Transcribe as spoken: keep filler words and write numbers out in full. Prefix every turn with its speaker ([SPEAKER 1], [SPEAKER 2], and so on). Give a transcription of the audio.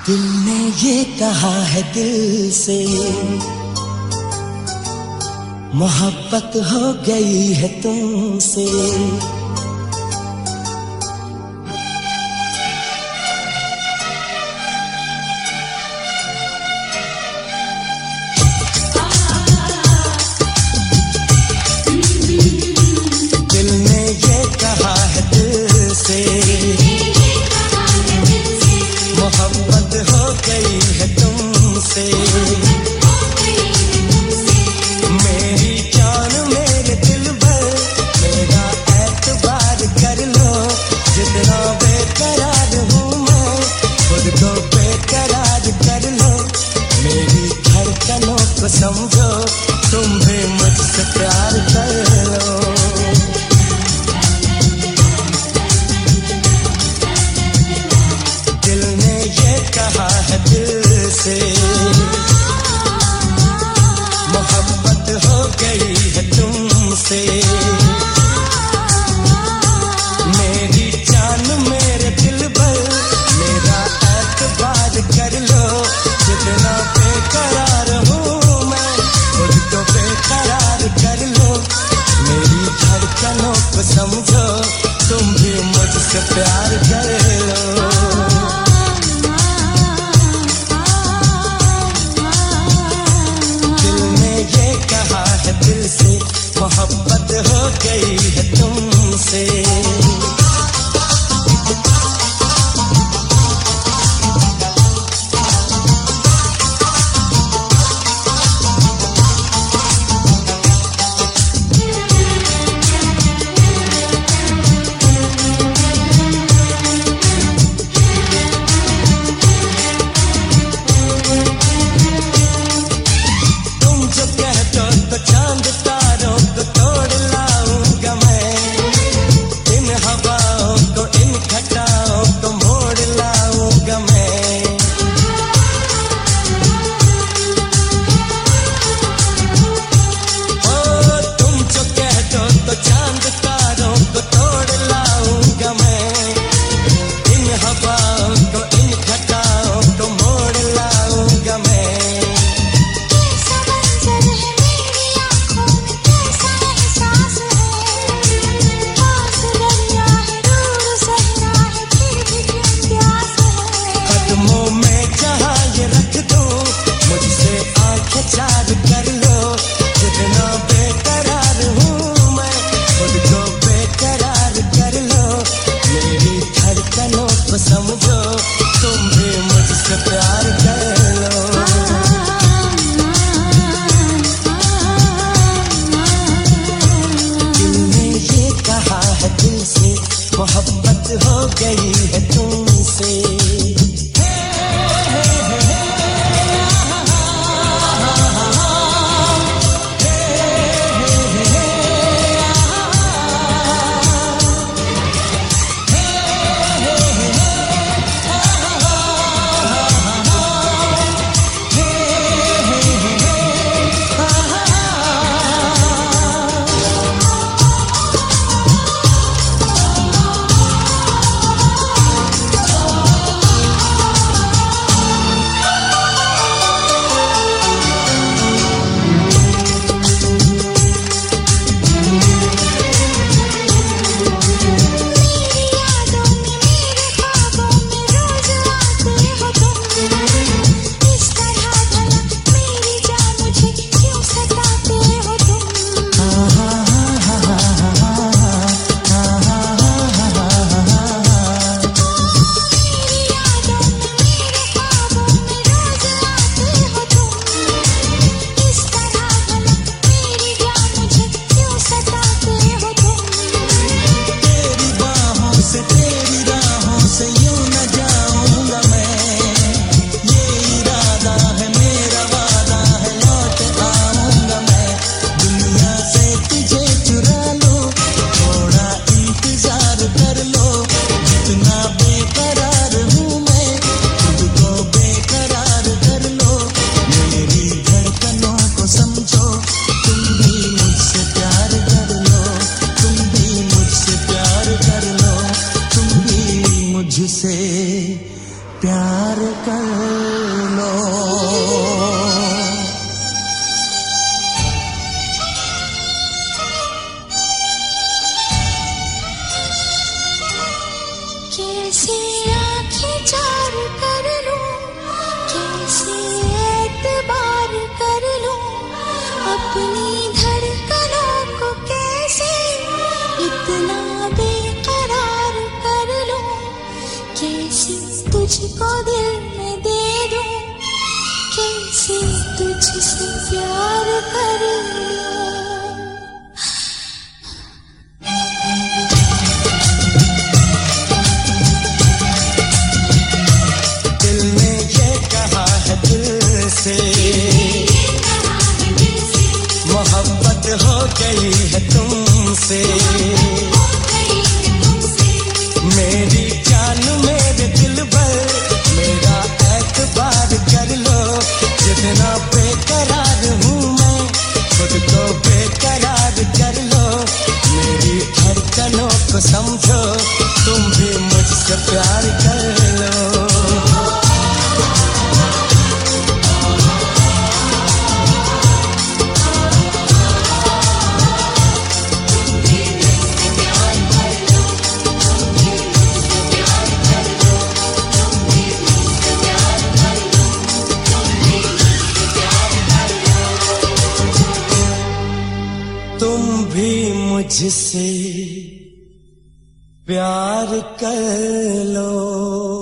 [SPEAKER 1] दिल ने ये कहा है दिल से, मोहब्बत हो गई है तुमसे। दिल ने ये कहा है दिल से, मोहब्बत हो गई है तुमसे। मेरी जान मेरे दिल भर, मेरा एतबार कर लो। जितना बेकरार हूँ मैं, खुद को बेकरार कर लो। मेरी धड़कनों को समझो, तुम भी मुझसे प्यार कर लो। दिल ने ये कहा है दिल से, मोहब्बत हो गई है तुमसे। मेरी जान मेरे दिल भर, मेरा एतबार कर लो। जितना बेकरार हूँ मैं, खुद को बेकरार कर लो। मेरी धड़कनों को समझो, तुम भी मुझसे प्यार कर लो। कहा है दिल से, मोहब्बत हो गई है तुमसे। चांद तारों को तोड़ लाऊंगा मैं, इन हवाओं को इन घटाओं को मोड़ लाऊंगा मैं। ओ तुम जो कह दो तो चांद तारों को तोड़ लाऊंगा मैं, इन हवाओं को इन घटाओं को मोड़ लाऊंगा मैं। चार कर लो, जितना बेकरार हूँ मैं, खुद को बेकरार कर लो। मेरी धड़कनों को समझो, तुम भी मुझसे प्यार कर लो। दिल ने ये कहा है दिल से, मोहब्बत हो गई है तुमसे। प्यार कर दिल ने ये कहा है दिल से मोहब्बत हो गई है तुमसे मेरी जान मेरे दिल भर मेरा एतबार कर लो जितना बेकरार हूँ मैं खुद को बेकरार कर लो मेरी धड़कनों को समझो तुम भी मुझसे प्यार कर लो तुम भी मुझसे प्यार कर लो।